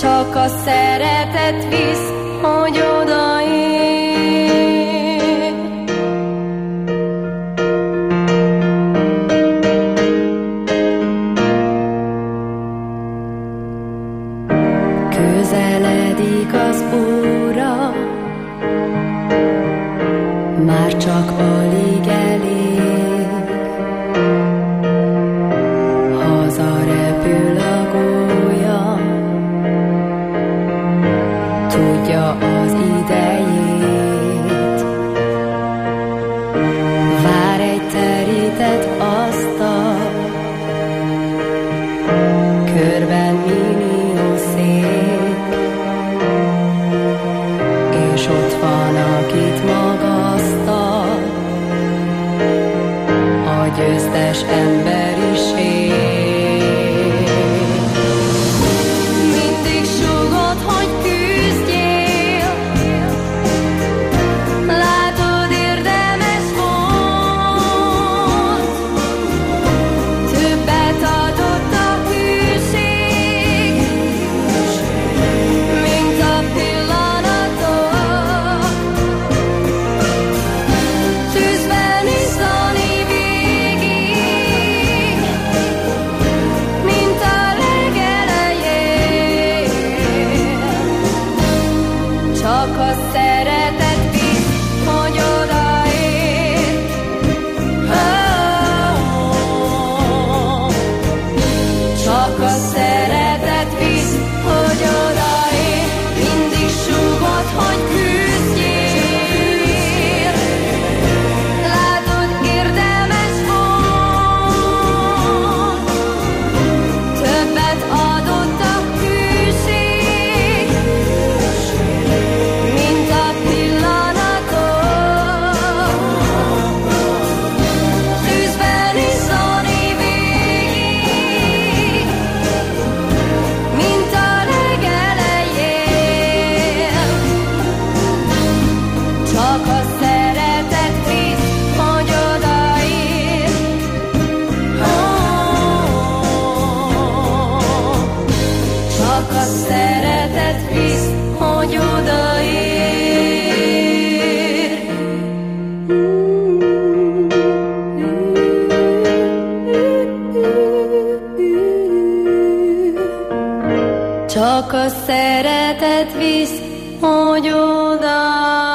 Csak a szeretet visz, hogy odaér. Közeledik az óra, már csak alig elég. Hazarepül a gólya, tudja az idejét. Vár egy terített asztal, körben millió szép, és ott van, akit magasztal a győztes emberiség. Mindig sugod, hogy küzdjél, látod, érdemes volt, többet adott a hűség, mint a pillanatok. Tűzben izzani végig, mint a legelején. Csak a szeretet visz, hogy odaér. Csak a szeretet visz, hogy odaér. Mindig súgod, hogy küzdjél, látod, érdemes volt, többet adott a hűség, mint a pillanatok. Tűzben izzani végig, mint a legelején. Csak a szeretet visz, hogy odaér. Csak a szeretet visz, hogy odaér. Csak a szeretet visz, hogy odaér.